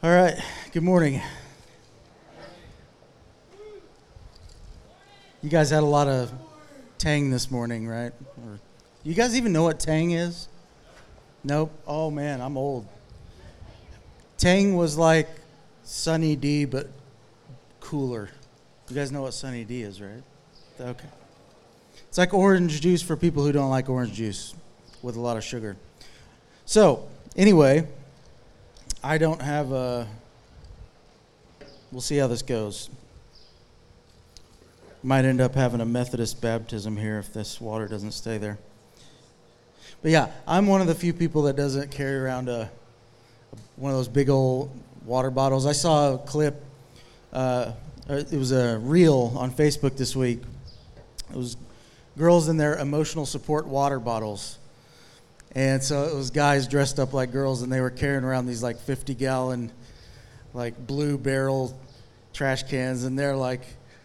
All right, good morning. You guys had a lot of Tang this morning, right? You guys even know what Tang is? Nope. Oh man, I'm old. Tang was like Sunny D, but cooler. You guys know what Sunny D is, right? Okay. It's like orange juice for people who don't like orange juice with a lot of sugar. So, anyway, I don't have a... We'll see how this goes. Might end up having a Methodist baptism here if this water doesn't stay there. But yeah, I'm one of the few people that doesn't carry around one of those big old water bottles. I saw a clip. It was a reel on Facebook this week. It was girls in their emotional support water bottles. And so it was guys dressed up like girls, and they were carrying around these like 50-gallon like blue barrel trash cans, and they're like,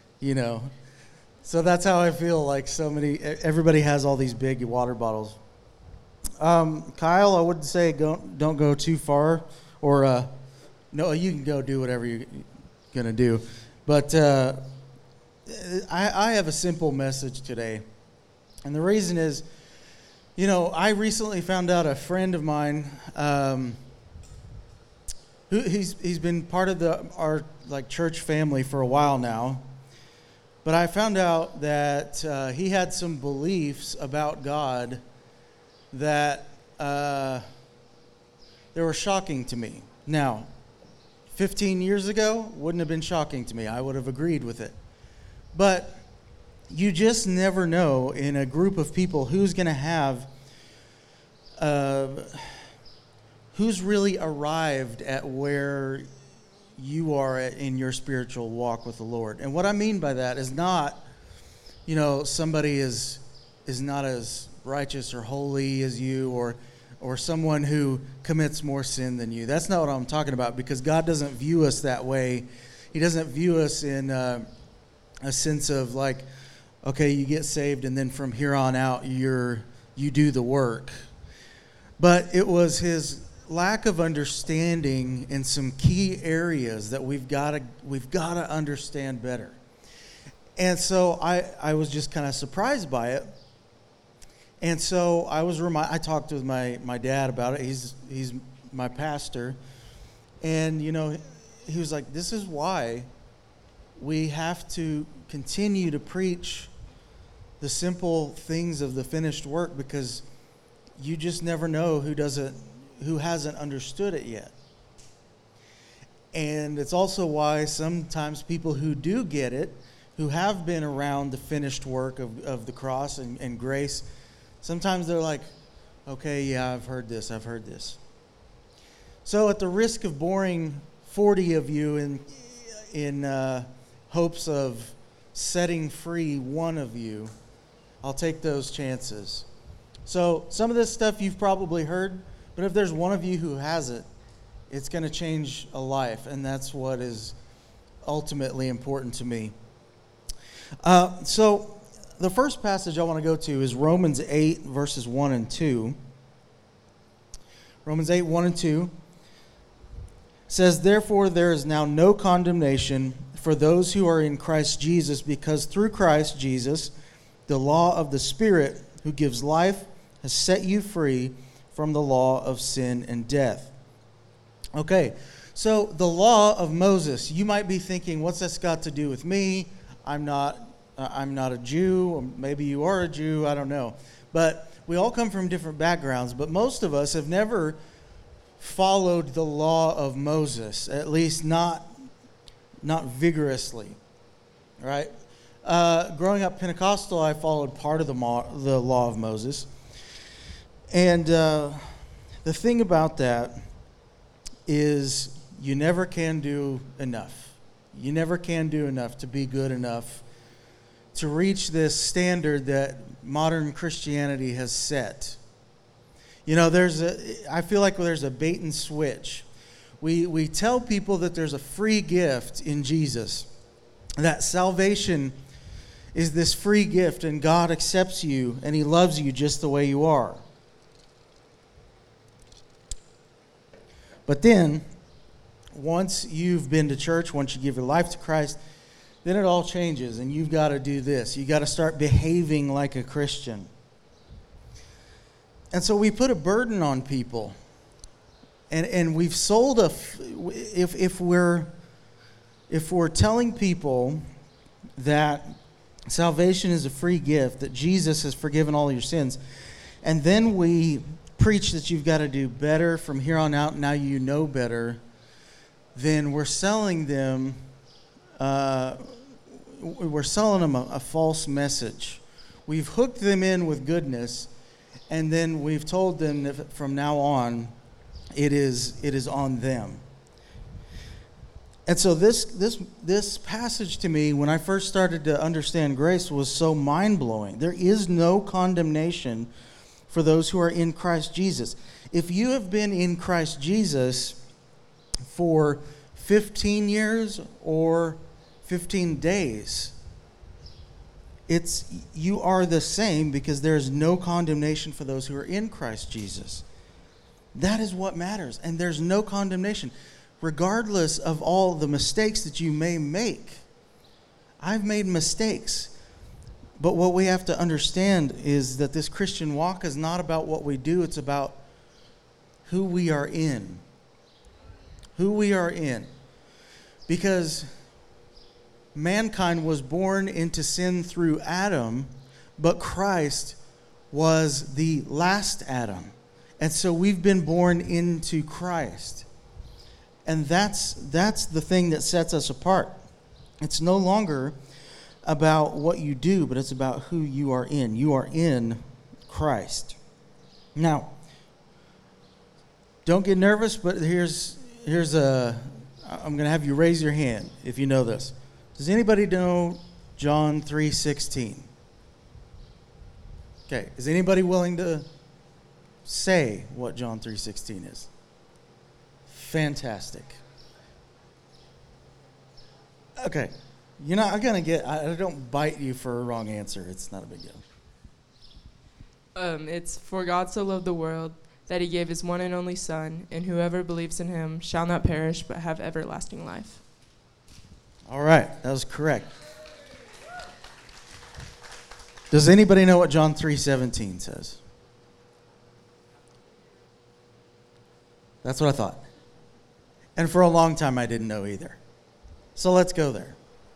so that's how I feel. Like everybody has all these big water bottles. Kyle, I would say don't go too far, or no, you can go do whatever you're gonna do. But I have a simple message today, and the reason is, I recently found out a friend of mine. He's been part of our church family for a while now, but I found out that he had some beliefs about God that they were shocking to me. Now, 15 years ago wouldn't have been shocking to me. I would have agreed with it. But you just never know in a group of people who's going to have who's really arrived at where you are in your spiritual walk with the Lord. And what I mean by that is not, somebody is not as righteous or holy as you, or someone who commits more sin than you. That's not what I'm talking about, because God doesn't view us that way. He doesn't view us in a sense of like, okay, you get saved and then from here on out you do the work. But it was his lack of understanding in some key areas that we've got to understand better. And so I was just kind of surprised by it. And so I talked with my dad about it. He's my pastor. And he was like, this is why we have to continue to preach the simple things of the finished work, because you just never know who hasn't understood it yet. And it's also why sometimes people who do get it, who have been around the finished work of the cross and grace, sometimes they're like, okay, yeah, I've heard this. So at the risk of boring 40 of you in hopes of setting free one of you, I'll take those chances. So some of this stuff you've probably heard, but if there's one of you who hasn't, it's going to change a life, and that's what is ultimately important to me. So the first passage I want to go to is Romans 8, verses 1 and 2. Romans 8, 1 and 2 says, "Therefore there is now no condemnation for those who are in Christ Jesus, because through Christ Jesus, the law of the Spirit who gives life has set you free from the law of sin and death." Okay, so the law of Moses. You might be thinking, what's this got to do with me? I'm not a Jew, or maybe you are a Jew, I don't know. But we all come from different backgrounds, but most of us have never followed the law of Moses, at least not vigorously, right? Growing up Pentecostal, I followed part of the law of Moses. And the thing about that is you never can do enough. You never can do enough to be good enough to reach this standard that modern Christianity has set. I feel like there's a bait and switch. We tell people that there's a free gift in Jesus, that salvation is this free gift and God accepts you and He loves you just the way you are. But then once you've been to church, once you give your life to Christ, then it all changes, and you've got to do this. You've got to start behaving like a Christian. And so we put a burden on people. And we've sold if we're telling people that salvation is a free gift, that Jesus has forgiven all your sins, and then we preach that you've got to do better from here on out, now you know better, then we're selling them a false message. We've hooked them in with goodness, and then we've told them that from now on, it is on them. And so this passage to me, when I first started to understand grace, was so mind-blowing. There is no condemnation for those who are in Christ Jesus. If you have been in Christ Jesus for 15 years or 15 days, you are the same, because there is no condemnation for those who are in Christ Jesus. That is what matters. And there's no condemnation, regardless of all the mistakes that you may make. I've made mistakes. But what we have to understand is that this Christian walk is not about what we do. It's about who we are in. Who we are in. Because mankind was born into sin through Adam, but Christ was the last Adam. And so we've been born into Christ. And that's the thing that sets us apart. It's no longer about what you do, but it's about who you are in. You are in Christ. Now, don't get nervous, but here's I'm going to have you raise your hand if you know this. Does anybody know John 3:16? Okay, is anybody willing to say what John 3:16 is? Fantastic. Okay, you're not going to get, I don't bite you for a wrong answer. It's not a big deal. It's, for God so loved the world that he gave his one and only Son, and whoever believes in him shall not perish but have everlasting life. All right, that was correct. Does anybody know what John 3:17 says? That's what I thought. And for a long time, I didn't know either. So let's go there.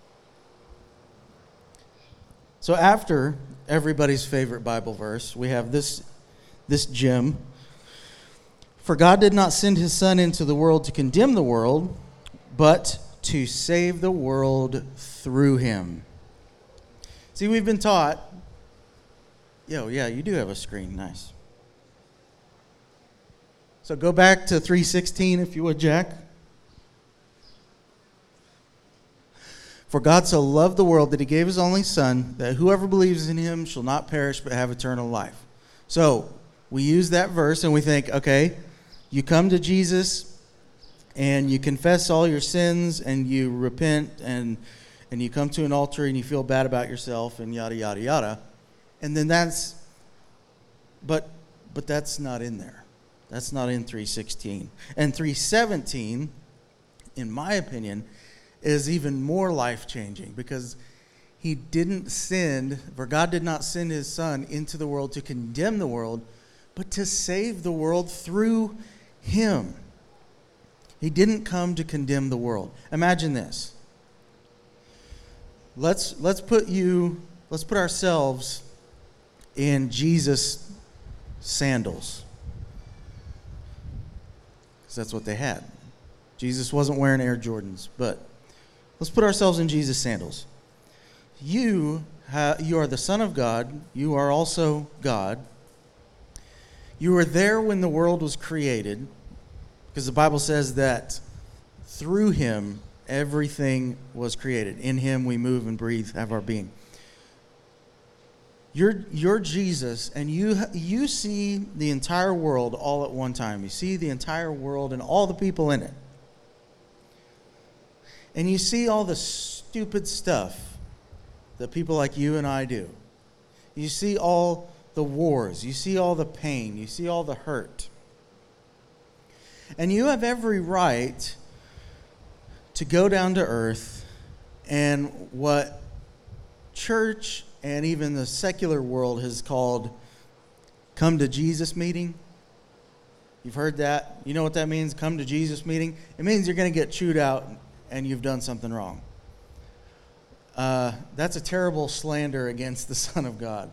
So after everybody's favorite Bible verse, we have this gem. For God did not send his Son into the world to condemn the world, but to save the world through him. See, we've been taught. Yeah, you do have a screen. Nice. So go back to 3:16 if you would, Jack. For God so loved the world that he gave his only Son, that whoever believes in him shall not perish but have eternal life. So we use that verse and we think, okay, you come to Jesus and you confess all your sins and you repent and you come to an altar and you feel bad about yourself and yada, yada, yada. And then but that's not in there. That's not in 3:16. And 3:17, in my opinion, is even more life-changing, because he didn't send, for God did not send his Son into the world to condemn the world, but to save the world through him. He didn't come to condemn the world. Imagine this. Let's put ourselves in Jesus' sandals, because that's what they had. Jesus wasn't wearing Air Jordans, but let's put ourselves in Jesus' sandals. You are the Son of God. You are also God. You were there when the world was created, because the Bible says that through him everything was created. In him we move and breathe, have our being. You're Jesus, and you see the entire world all at one time. You see the entire world and all the people in it. And you see all the stupid stuff that people like you and I do. You see all the wars. You see all the pain. You see all the hurt. And you have every right to go down to earth, and what church and even the secular world has called come to Jesus meeting. You've heard that. You know what that means, come to Jesus meeting? It means you're going to get chewed out and you've done something wrong. That's a terrible slander against the Son of God.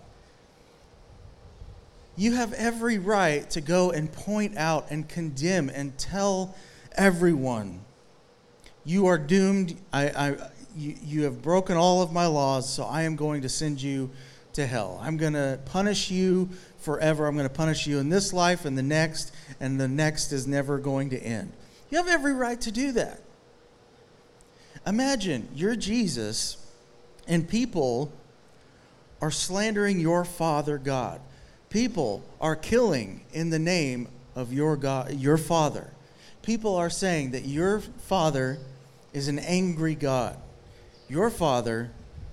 You have every right to go and point out and condemn and tell everyone, you are doomed. You have broken all of my laws, so I am going to send you to hell. I'm going to punish you forever. I'm going to punish you in this life and the next is never going to end. You have every right to do that. Imagine you're Jesus and people are slandering your Father God. People are killing in the name of your God, your Father. People are saying that your Father is an angry God. Your Father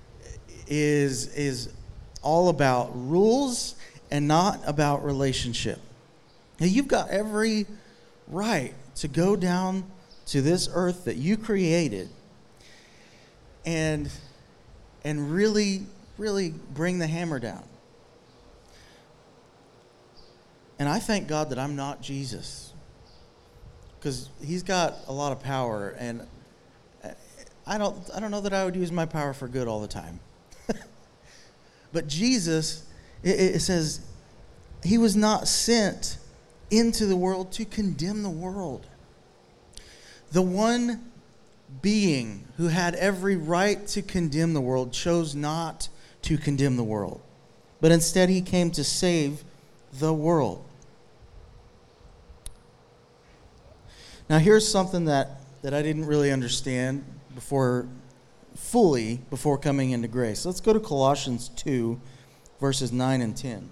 is all about rules and not about relationship. Now, you've got every right to go down to this earth that you created and really, really bring the hammer down. And I thank God that I'm not Jesus, because he's got a lot of power, and I don't know that I would use my power for good all the time. But Jesus, it says, he was not sent into the world to condemn the world. The one being who had every right to condemn the world chose not to condemn the world, but instead he came to save the world. Now here's something that I didn't really understand before coming into grace. Let's go to Colossians 2, verses 9 and 10.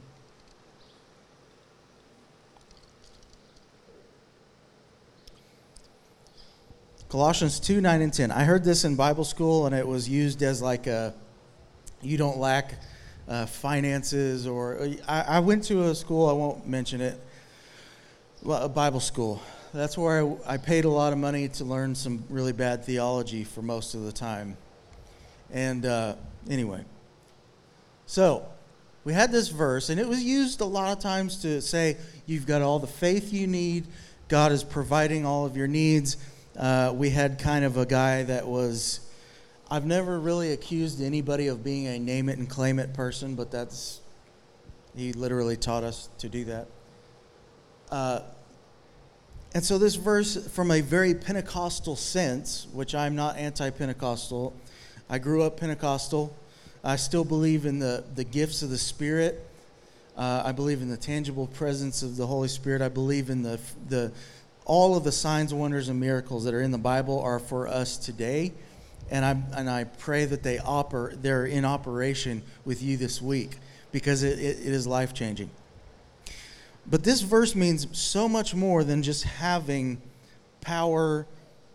Colossians 2, 9 and 10. I heard this in Bible school, and it was used as like you don't lack finances, or I went to a school, I won't mention it, a Bible school. That's where I paid a lot of money to learn some really bad theology for most of the time. And anyway, so we had this verse, and it was used a lot of times to say you've got all the faith you need. God is providing all of your needs. We had kind of a guy that was, I've never really accused anybody of being a name it and claim it person, but he literally taught us to do that. And so this verse, from a very Pentecostal sense, which I'm not anti-Pentecostal, I grew up Pentecostal. I still believe in the gifts of the Spirit. I believe in the tangible presence of the Holy Spirit. I believe in the all of the signs, wonders, and miracles that are in the Bible are for us today. And I pray that they're in operation with you this week, because it is life-changing. But this verse means so much more than just having power,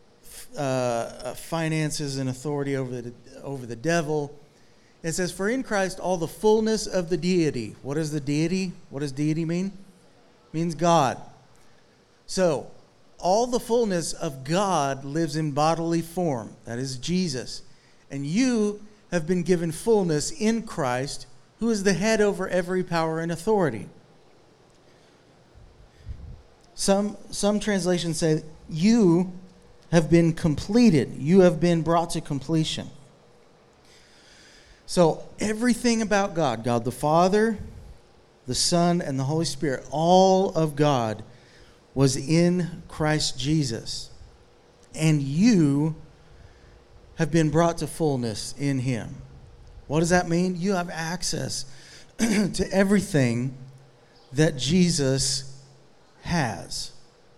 finances, and authority over the devil. It says, for in Christ all the fullness of the deity. What is the deity? What does deity mean? It means God. So, all the fullness of God lives in bodily form. That is Jesus. And you have been given fullness in Christ, who is the head over every power and authority. Some translations say, you have been completed. You have been brought to completion. So everything about God, God the Father, the Son, and the Holy Spirit, all of God was in Christ Jesus. And you have been brought to fullness in him. What does that mean? You have access to everything that Jesus has.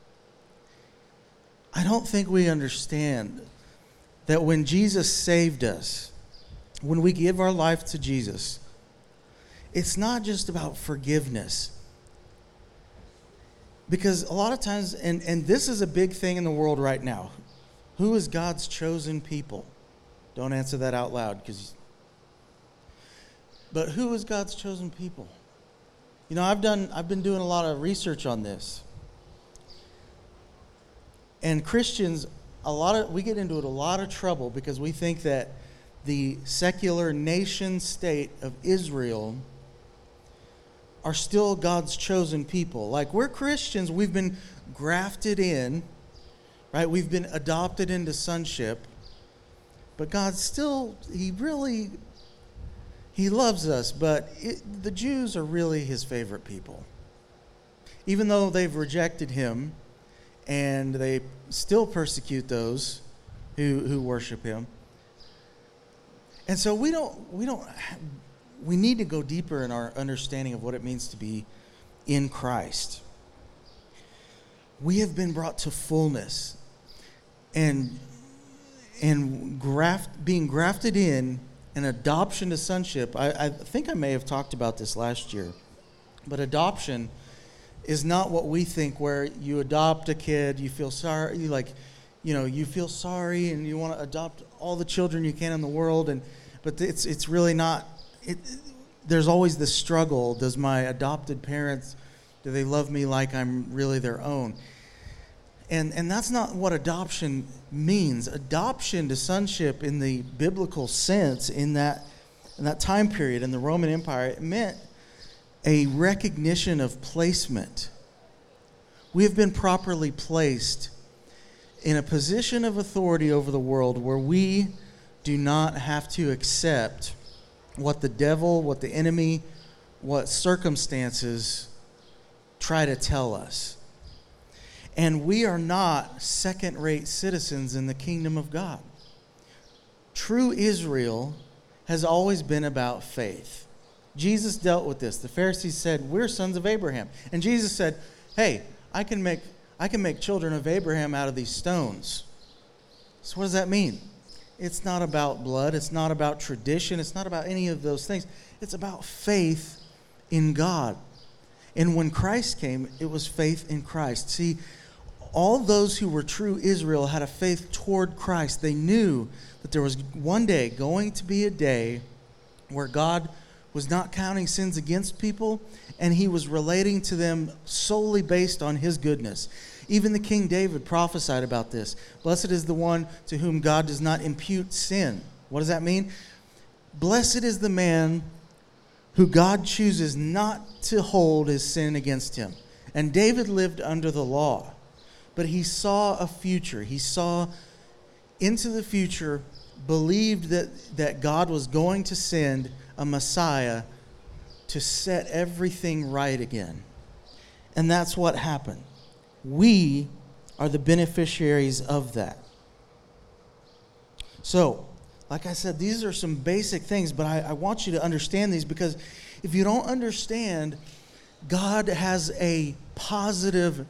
I don't think we understand that when Jesus saved us, when we give our life to Jesus, it's not just about forgiveness. Because a lot of times, and this is a big thing in the world right now, who is God's chosen people? Don't answer that out loud, but who is God's chosen people? You know, I've been doing a lot of research on this. And Christians we get into a lot of trouble because we think that the secular nation state of Israel are still God's chosen people. Like, we're Christians, we've been grafted in, right? We've been adopted into sonship. But God still, He loves us, but the Jews are really His favorite people. Even though they've rejected Him, and they still persecute those who worship Him. And so we need to go deeper in our understanding of what it means to be in Christ. We have been brought to fullness, and being grafted in, and adoption to sonship. I think I may have talked about this last year, but adoption is not what we think, where you adopt a kid, you feel sorry, you feel sorry, and you want to adopt all the children you can in the world, but it's really not. There's always this struggle. Does my adopted parents, do they love me like I'm really their own? And that's not what adoption means. Adoption to sonship in the biblical sense, in that time period in the Roman Empire, it meant a recognition of placement. We have been properly placed in a position of authority over the world where we do not have to accept what the devil, what the enemy, what circumstances try to tell us. And we are not second-rate citizens in the kingdom of God. True Israel has always been about faith. Jesus dealt with this. The Pharisees said, "We're sons of Abraham." And Jesus said, "Hey, I can make children of Abraham out of these stones." So what does that mean? It's not about blood. It's not about tradition. It's not about any of those things. It's about faith in God. And when Christ came, it was faith in Christ. See, all those who were true Israel had a faith toward Christ. They knew that there was one day going to be a day where God was not counting sins against people, and He was relating to them solely based on His goodness. Even the King David prophesied about this. Blessed is the one to whom God does not impute sin. What does that mean? Blessed is the man who God chooses not to hold his sin against him. And David lived under the law, but he saw a future. He saw into the future, believed that God was going to send a Messiah to set everything right again. And that's what happened. We are the beneficiaries of that. So, like I said, these are some basic things, but I want you to understand these, because if you don't understand, God has a positive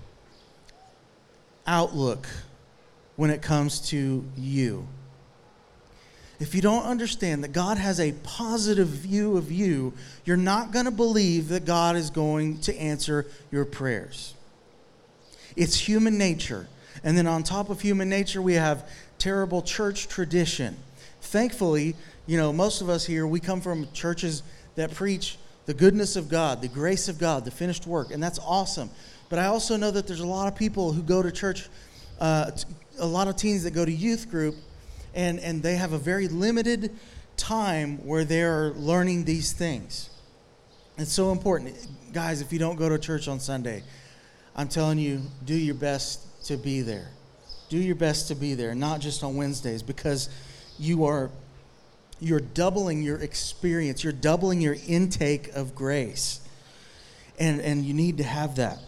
outlook when it comes to you. If you don't understand that God has a positive view of you, you're not going to believe that God is going to answer your prayers. It's human nature. And then on top of human nature, we have terrible church tradition. Thankfully, most of us here, we come from churches that preach the goodness of God, the grace of God, the finished work, and that's awesome. But I also know that there's a lot of people who go to church, a lot of teens that go to youth group, and they have a very limited time where they're learning these things. It's so important. Guys, if you don't go to church on Sunday, I'm telling you, do your best to be there. Do your best to be there, not just on Wednesdays, because you're doubling your experience. You're doubling your intake of grace. And you need to have that.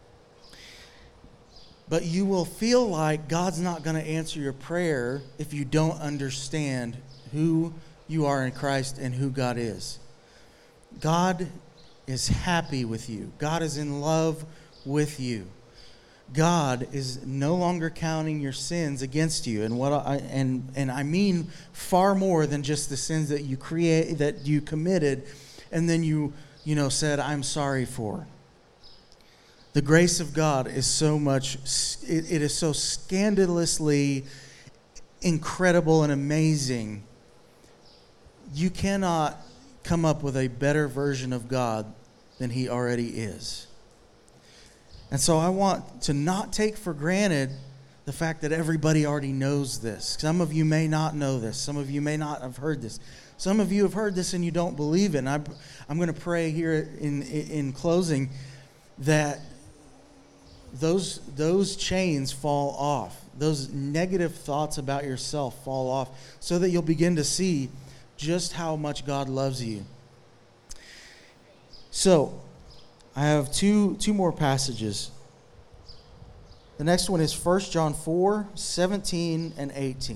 But you will feel like God's not going to answer your prayer if you don't understand who you are in Christ and who God is. God is happy with you. God is in love with you. God is no longer counting your sins against you, and I mean far more than just the sins that you committed, and then you said, "I'm sorry for." The grace of God is so much. It is so scandalously incredible and amazing. You cannot come up with a better version of God than He already is. And so I want to not take for granted the fact that everybody already knows this. Some of you may not know this. Some of you may not have heard this. Some of you have heard this and you don't believe it. And I'm going to pray here in closing that those chains fall off. Those negative thoughts about yourself fall off so that you'll begin to see just how much God loves you. So, I have two more passages. The next one is 1 John 4, 17 and 18.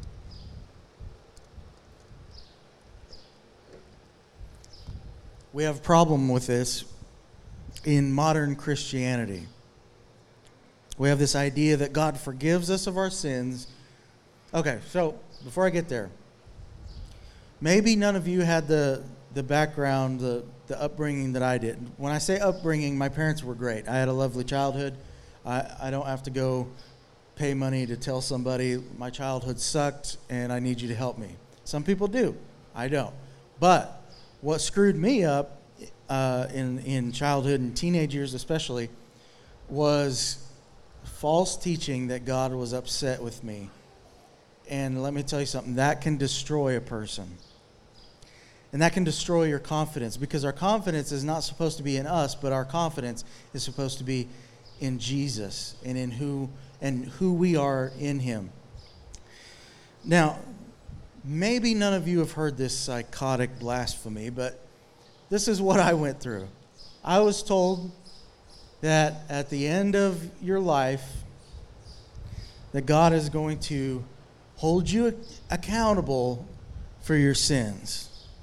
We have a problem with this in modern Christianity. We have this idea that God forgives us of our sins. Okay, so before I get there, maybe none of you had the background, the upbringing that I did. When I say upbringing, my parents were great. I had a lovely childhood. I don't have to go pay money to tell somebody my childhood sucked and I need you to help me. Some people do. I don't. But what screwed me up in childhood and teenage years especially was false teaching that God was upset with me. And let me tell you something, that can destroy a person. And that can destroy your confidence, because our confidence is not supposed to be in us, but our confidence is supposed to be in Jesus and in who we are in him. Now, maybe none of you have heard this psychotic blasphemy, but this is what I went through. I was told that at the end of your life, that God is going to hold you accountable for your sins.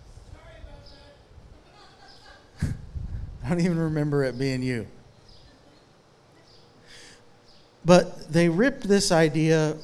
I don't even remember it being you. But they ripped this idea,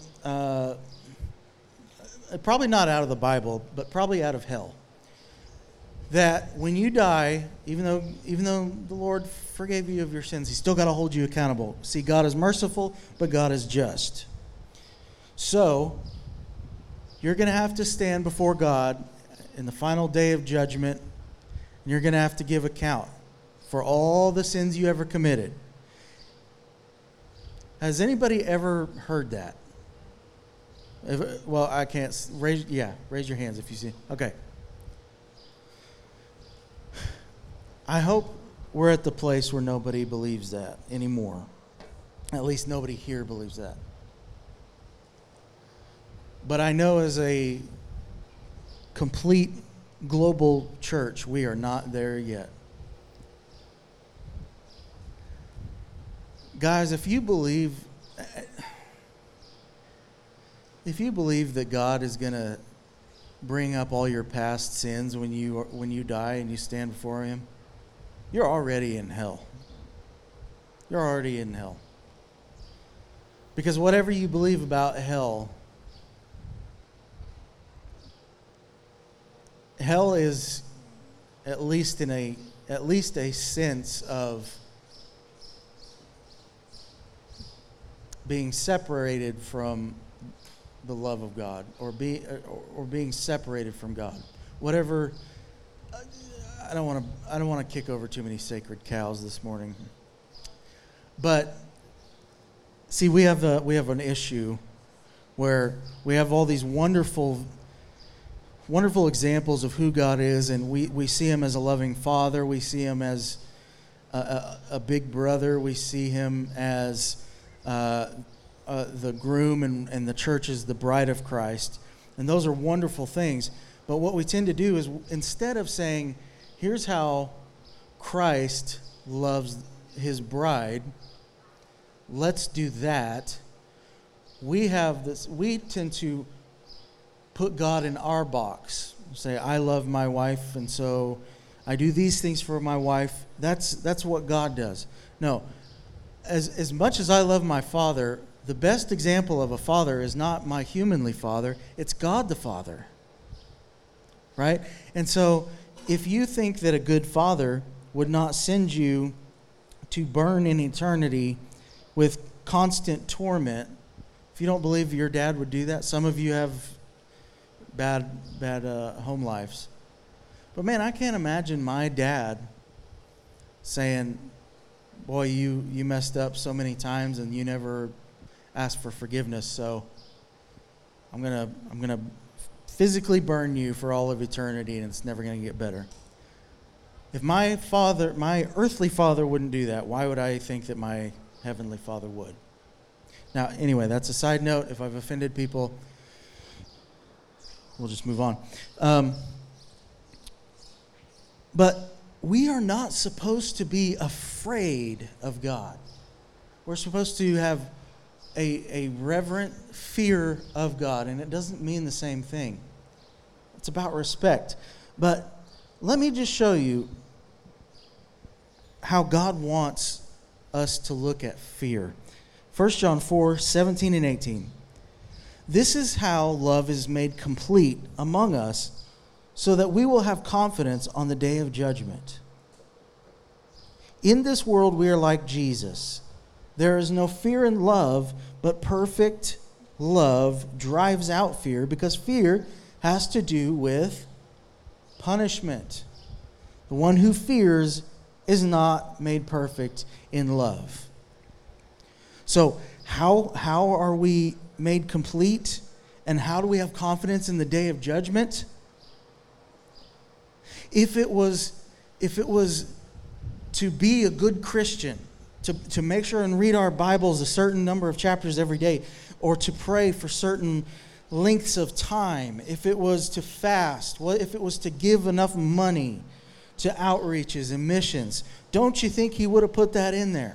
probably not out of the Bible, but probably out of hell. That when you die, even though the Lord forgave you of your sins, he's still got to hold you accountable. See, God is merciful, but God is just. So, you're going to have to stand before God in the final day of judgment, and you're going to have to give account for all the sins you ever committed. Has anybody ever heard that? Well, I can't raise your hands if you see. Okay. I hope we're at the place where nobody believes that anymore. At least nobody here believes that. But I know as a complete global church, we are not there yet. Guys, if you believe that God is going to bring up all your past sins when you die and you stand before him, you're already in hell. You're already in hell. Because whatever you believe about hell is at least a sense of being separated from the love of God, or being separated from God. Whatever. I don't want to kick over too many sacred cows this morning. But see, we have an issue where we have all these wonderful examples of who God is, and we see him as a loving father. We see him as a big brother. We see him as the groom, and the church is the bride of Christ. And those are wonderful things. But what we tend to do is, instead of saying, here's how Christ loves his bride, let's do that, we tend to put God in our box. Say, I love my wife, and so I do these things for my wife. That's what God does. No. As much as I love my father, the best example of a father is not my humanly father, it's God the Father. Right? And so, if you think that a good father would not send you to burn in eternity with constant torment, if you don't believe your dad would do that, some of you have bad home lives. But man, I can't imagine my dad saying, boy, you messed up so many times and you never ask for forgiveness. So I'm gonna physically burn you for all of eternity, and it's never gonna get better. If my earthly father wouldn't do that, why would I think that my heavenly Father would? Now, anyway, that's a side note. If I've offended people, we'll just move on. But we are not supposed to be afraid of God. We're supposed to have a reverent fear of God, and it doesn't mean the same thing. It's about respect. But let me just show you how God wants us to look at fear. 1 John 4, 17 and 18. This is how love is made complete among us, so that we will have confidence on the day of judgment. In this world we are like Jesus. There is no fear in love, but perfect love drives out fear, because fear has to do with punishment. The one who fears is not made perfect in love. So how are we made complete, and how do we have confidence in the day of judgment? If it was to be a good Christian, to make sure and read our Bibles a certain number of chapters every day, or to pray for certain lengths of time, if it was to fast, if it was to give enough money to outreaches and missions, don't you think he would have put that in there?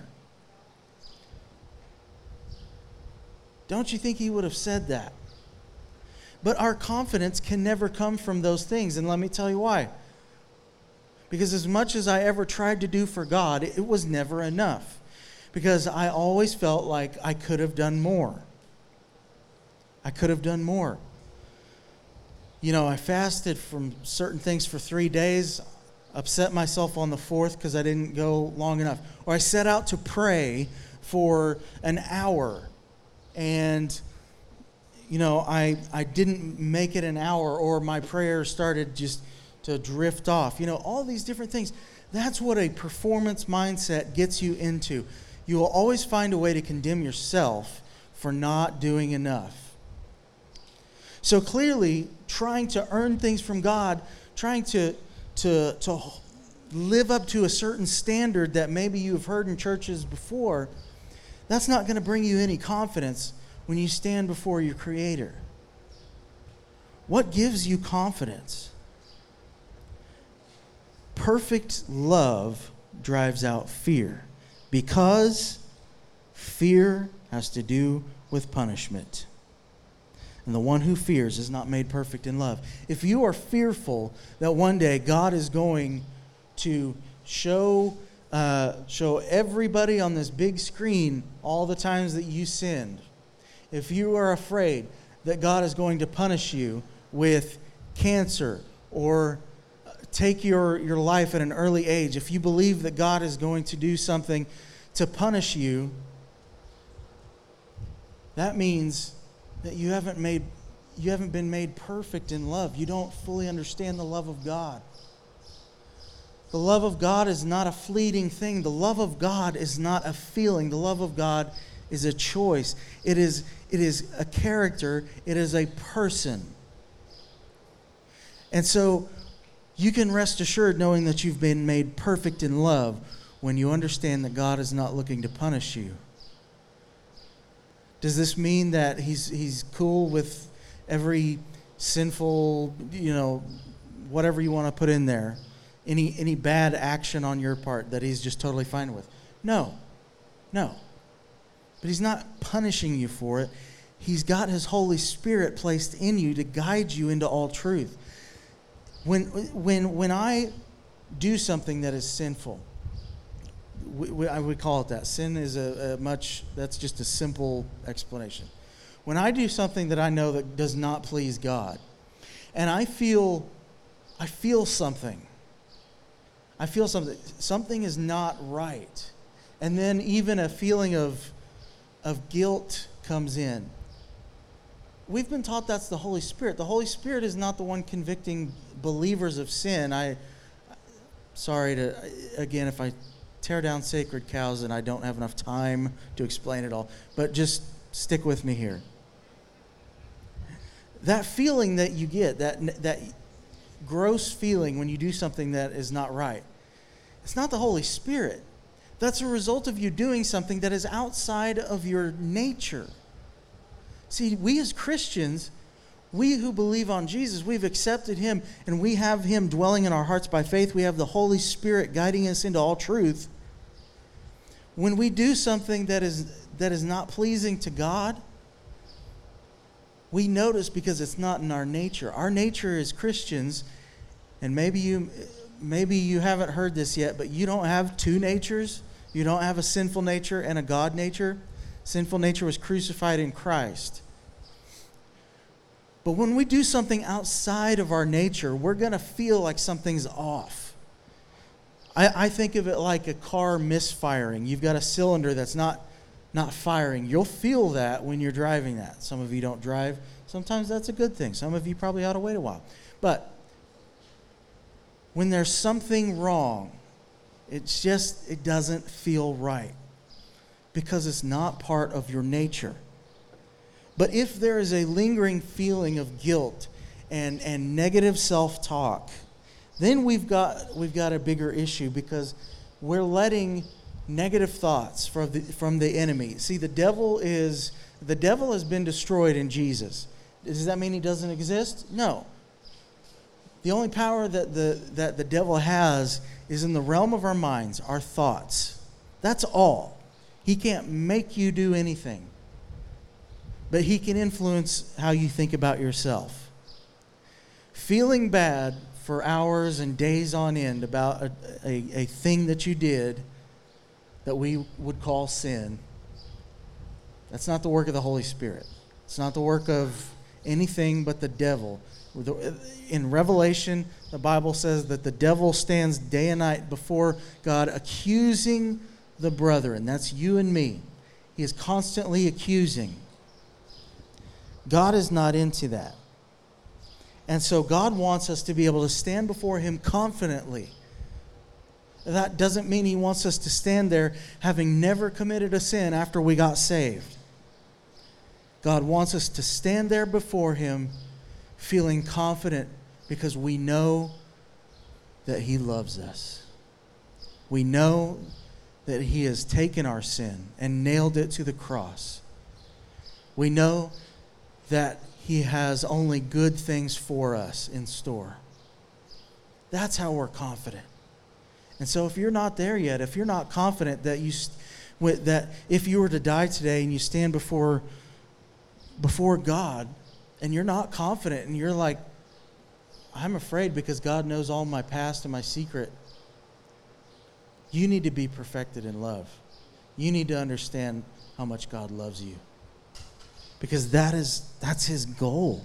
Don't you think he would have said that? But our confidence can never come from those things, and let me tell you why. Because as much as I ever tried to do for God, it was never enough. Because I always felt like I could have done more. I could have done more. You know, I fasted from certain things for 3 days, upset myself on the 4th because I didn't go long enough. Or I set out to pray for an hour, and you know, I didn't make it an hour, or my prayer started just to drift off. You know, all these different things. That's what a performance mindset gets you into. You will always find a way to condemn yourself for not doing enough. So clearly, trying to earn things from God, trying to live up to a certain standard that maybe you've heard in churches before, that's not going to bring you any confidence when you stand before your Creator. What gives you confidence? Perfect love drives out fear, because fear has to do with punishment. And the one who fears is not made perfect in love. If you are fearful that one day God is going to show everybody on this big screen all the times that you sinned, if you are afraid that God is going to punish you with cancer or take your life at an early age, if you believe that God is going to do something to punish you, that means that you haven't been made perfect in love. You don't fully understand the love of God. The love of God is not a fleeting thing. The love of God is not a feeling. The love of God is a choice. It is a character. It is a person. And so you can rest assured knowing that you've been made perfect in love when you understand that God is not looking to punish you. Does this mean that he's cool with every sinful, whatever you want to put in there, any bad action on your part that he's just totally fine with? No. But he's not punishing you for it. He's got his Holy Spirit placed in you to guide you into all truth. When I do something that is sinful, I would call it that. Sin is that's just a simple explanation. When I do something that I know that does not please God, and I feel something. Something is not right. And then even a feeling of guilt comes in. We've been taught that's the Holy Spirit. The Holy Spirit is not the one convicting believers of sin. Again, if I tear down sacred cows and I don't have enough time to explain it all, but just stick with me here. That feeling that you get, that gross feeling when you do something that is not right, it's not the Holy Spirit. That's a result of you doing something that is outside of your nature. See, we as Christians, we who believe on Jesus, we've accepted Him, and we have Him dwelling in our hearts by faith. We have the Holy Spirit guiding us into all truth. When we do something that is not pleasing to God, we notice because it's not in our nature. Our nature as Christians, and maybe you haven't heard this yet, but you don't have two natures. You don't have a sinful nature and a God nature. Sinful nature was crucified in Christ. But when we do something outside of our nature, we're going to feel like something's off. I think of it like a car misfiring. You've got a cylinder that's not firing. You'll feel that when you're driving that. Some of you don't drive. Sometimes that's a good thing. Some of you probably ought to wait a while. But when there's something wrong, it doesn't feel right because it's not part of your nature. But if there is a lingering feeling of guilt and negative self-talk, then we've got a bigger issue because we're letting negative thoughts from the enemy. See, the devil has been destroyed in Jesus. Does that mean he doesn't exist? No. The only power that the devil has is in the realm of our minds, our thoughts. That's all. He can't make you do anything. But he can influence how you think about yourself. Feeling bad for hours and days on end about a thing that you did that we would call sin, that's not the work of the Holy Spirit. It's not the work of anything but the devil. In Revelation, the Bible says that the devil stands day and night before God accusing the brethren. That's you and me. He is constantly accusing. God is not into that. And so God wants us to be able to stand before Him confidently. That doesn't mean He wants us to stand there having never committed a sin after we got saved. God wants us to stand there before Him feeling confident because we know that He loves us. We know that He has taken our sin and nailed it to the cross. We know that He has only good things for us in store. That's how we're confident. And so if you're not there yet, if you're not confident that that if you were to die today and you stand before God and you're not confident and you're like, I'm afraid because God knows all my past and my secret, you need to be perfected in love. You need to understand how much God loves you. Because that's His goal.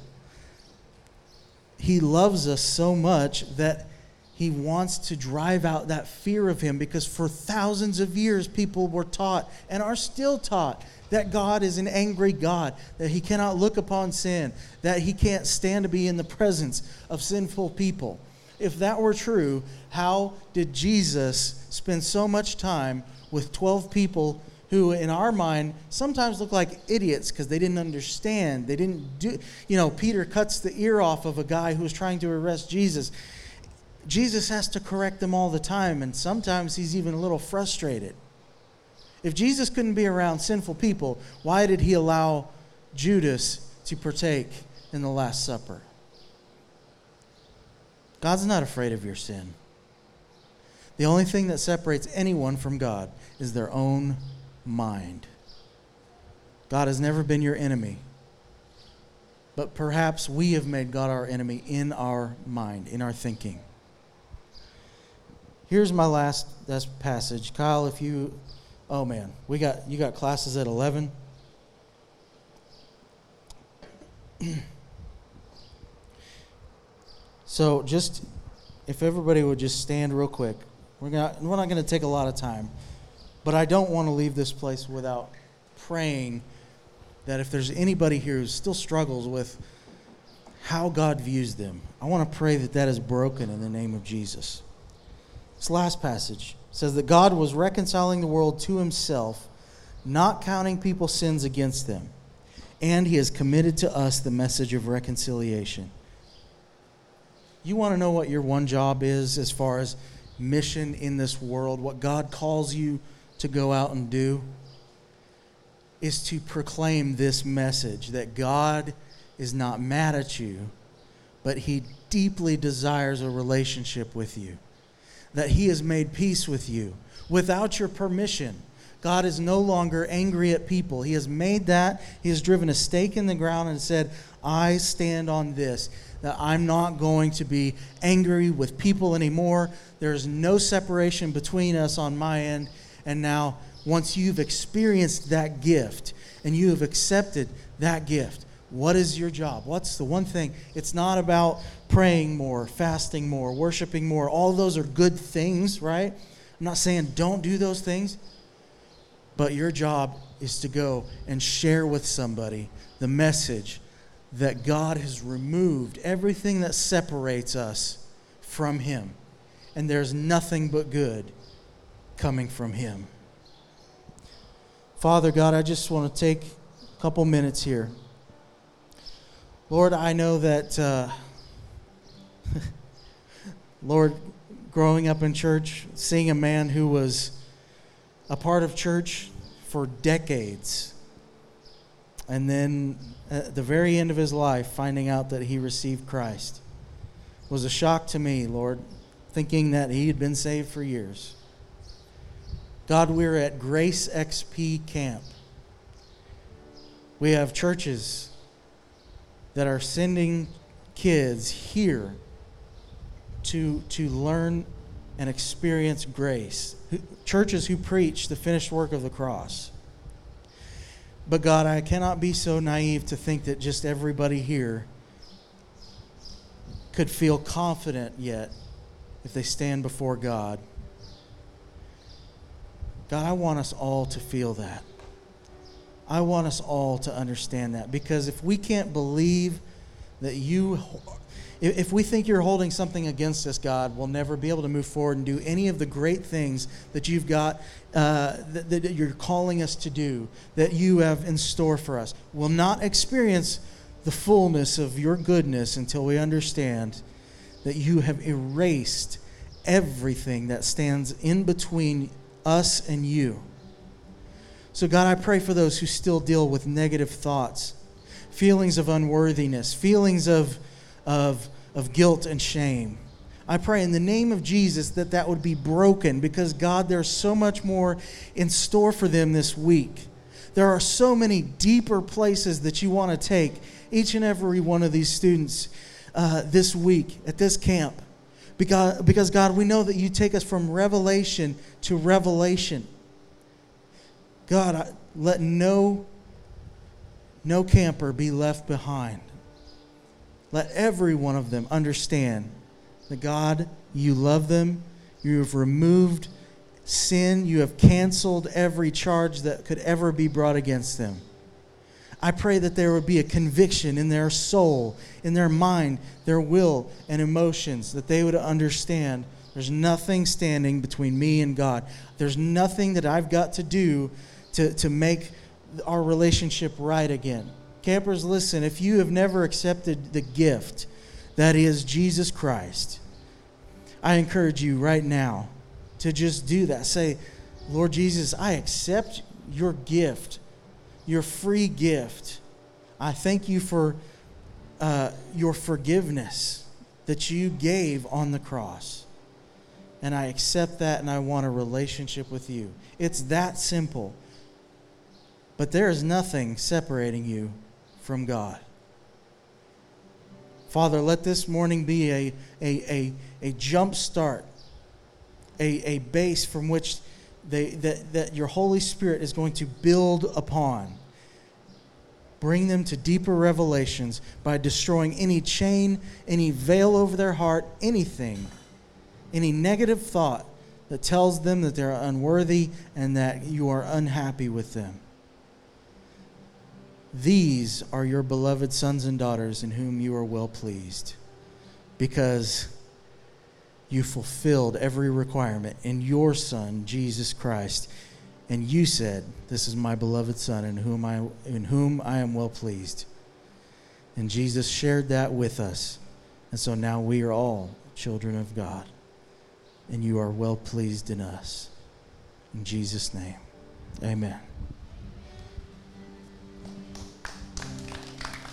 He loves us so much that He wants to drive out that fear of Him, because for thousands of years people were taught and are still taught that God is an angry God, that He cannot look upon sin, that He can't stand to be in the presence of sinful people. If that were true, how did Jesus spend so much time with 12 people who in our mind sometimes look like idiots because they didn't understand. They didn't do, Peter cuts the ear off of a guy who was trying to arrest Jesus. Jesus has to correct them all the time, and sometimes He's even a little frustrated. If Jesus couldn't be around sinful people, why did He allow Judas to partake in the Last Supper? God's not afraid of your sin. The only thing that separates anyone from God is their own mind. God has never been your enemy. But perhaps we have made God our enemy in our mind, in our thinking. Here's my last passage. Kyle, if you... Oh, man. You got classes at 11? So just, if everybody would just stand real quick. We're not going to take a lot of time. But I don't want to leave this place without praying that if there's anybody here who still struggles with how God views them, I want to pray that is broken in the name of Jesus. This last passage says that God was reconciling the world to Himself, not counting people's sins against them. And he has committed to us the message of reconciliation. You want to know what your one job is as far as mission in this world, what God calls you to go out and do? Is to proclaim this message that God is not mad at you, but he deeply desires a relationship with you. That he has made peace with you without your permission. God is no longer angry at people. He has made that. He has driven a stake in the ground and said, I stand on this, that I'm not going to be angry with people anymore. There's no separation between us on my end. And now, once you've experienced that gift and you have accepted that gift, what is your job? What's the one thing? It's not about praying more, fasting more, worshiping more. All those are good things, right? I'm not saying don't do those things. But your job is to go and share with somebody the message that God has removed everything that separates us from him. And there's nothing but good coming from him. Father God, I just want to take a couple minutes here. Lord, I know that, Lord, growing up in church, seeing a man who was a part of church for decades, and then at the very end of his life, finding out that he received Christ, was a shock to me, Lord, thinking that he had been saved for years. God, we're at Grace XP Camp. We have churches that are sending kids here to learn and experience grace. Churches who preach the finished work of the cross. But God, I cannot be so naive to think that just everybody here could feel confident yet if they stand before God. God, I want us all to feel that. I want us all to understand that. Because if we can't believe that if we think you're holding something against us, God, we'll never be able to move forward and do any of the great things that you've got, that you're calling us to do, that you have in store for us. We'll not experience the fullness of your goodness until we understand that you have erased everything that stands in between us and you. So God, I pray for those who still deal with negative thoughts, feelings of unworthiness, feelings of guilt and shame. I pray in the name of Jesus that would be broken, because God, there's so much more in store for them this week. There are so many deeper places that you want to take each and every one of these students this week at this camp. Because God, we know that you take us from revelation to revelation. God, let no camper be left behind. Let every one of them understand that, God, you love them. You have removed sin. You have canceled every charge that could ever be brought against them. I pray that there would be a conviction in their soul, in their mind, their will, and emotions, that they would understand there's nothing standing between me and God. There's nothing that I've got to do to make our relationship right again. Campers, listen, if you have never accepted the gift that is Jesus Christ, I encourage you right now to just do that. Say, Lord Jesus, I accept your gift, your free gift. I thank you for your forgiveness that you gave on the cross. And I accept that, and I want a relationship with you. It's that simple. But there is nothing separating you from God. Father, let this morning be a jump start, a base from which that your Holy Spirit is going to build upon. Bring them to deeper revelations by destroying any chain, any veil over their heart, anything, any negative thought that tells them that they're unworthy and that you are unhappy with them. These are your beloved sons and daughters in whom you are well pleased, because you fulfilled every requirement in your Son, Jesus Christ. And you said, "This is my beloved Son, in whom I am well pleased." And Jesus shared that with us. And so now we are all children of God. And you are well pleased in us. In Jesus' name, amen.